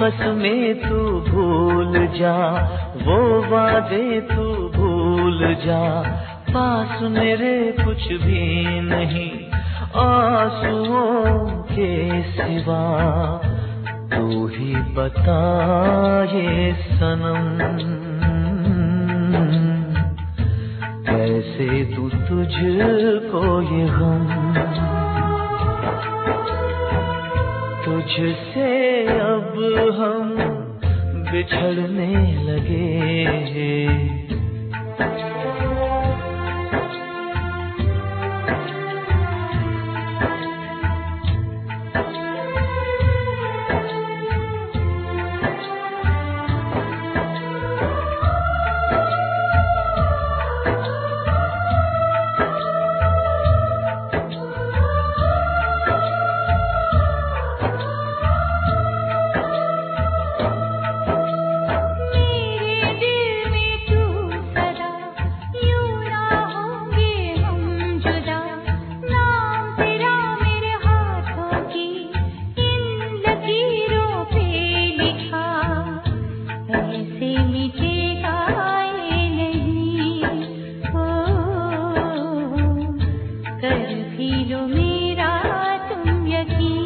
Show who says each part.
Speaker 1: आपस में तू भूल जा, वो वादे तू भूल जा। पास मेरे कुछ भी नहीं आंसुओं के सिवा। तू ही बता ये सनम, कैसे तू तुझको ये गम। तुझसे अब हम बिछड़ने लगे।
Speaker 2: कर भी लो मेरा तुम यकीन।